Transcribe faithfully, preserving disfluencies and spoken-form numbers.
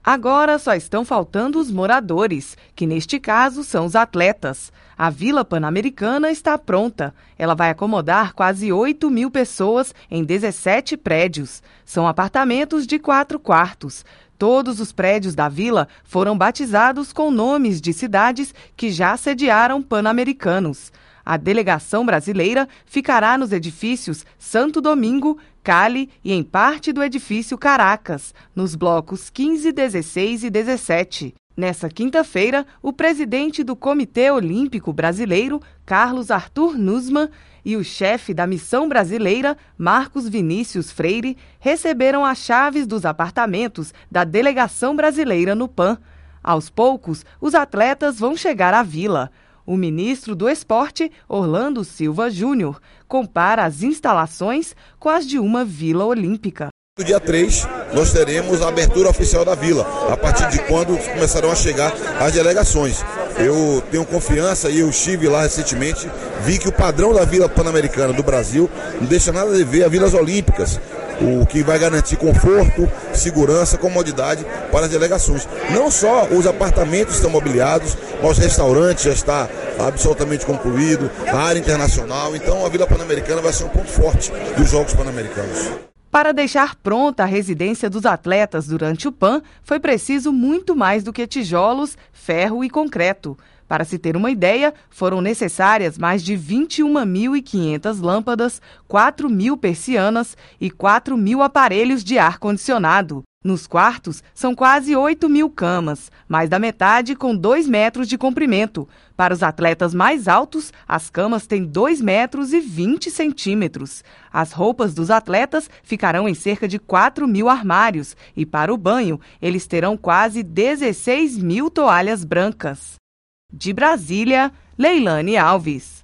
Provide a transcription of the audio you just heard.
Agora só estão faltando os moradores, que neste caso são os atletas. A Vila Pan-Americana está pronta. Ela vai acomodar quase oito mil pessoas em dezessete prédios. São apartamentos de quatro quartos. Todos os prédios da vila foram batizados com nomes de cidades que já sediaram pan-americanos. A delegação brasileira ficará nos edifícios Santo Domingo, Cali e em parte do edifício Caracas, nos blocos quinze, dezesseis e dezessete. Nessa quinta-feira, o presidente do Comitê Olímpico Brasileiro, Carlos Arthur Nussmann, e o chefe da missão brasileira, Marcos Vinícius Freire, receberam as chaves dos apartamentos da delegação brasileira no Pan. Aos poucos, os atletas vão chegar à vila. O ministro do Esporte, Orlando Silva Júnior, compara as instalações com as de uma vila olímpica. No dia três, nós teremos a abertura oficial da vila, a partir de quando começarão a chegar as delegações. Eu tenho confiança e eu estive lá recentemente, vi que o padrão da Vila Pan-Americana do Brasil não deixa nada de ver a Vilas Olímpicas, o que vai garantir conforto, segurança, comodidade para as delegações. Não só os apartamentos estão mobiliados, mas o restaurante já está absolutamente concluído, a área internacional, então a Vila Pan-Americana vai ser um ponto forte dos Jogos Pan-Americanos. Para deixar pronta a residência dos atletas durante o Pan, foi preciso muito mais do que tijolos, ferro e concreto. Para se ter uma ideia, foram necessárias mais de vinte e uma mil e quinhentas lâmpadas, quatro mil persianas e quatro mil aparelhos de ar-condicionado. Nos quartos, são quase oito mil camas, mais da metade com dois metros de comprimento. Para os atletas mais altos, as camas têm dois metros e vinte centímetros. As roupas dos atletas ficarão em cerca de quatro mil armários e, para o banho, eles terão quase dezesseis mil toalhas brancas. De Brasília, Leilane Alves.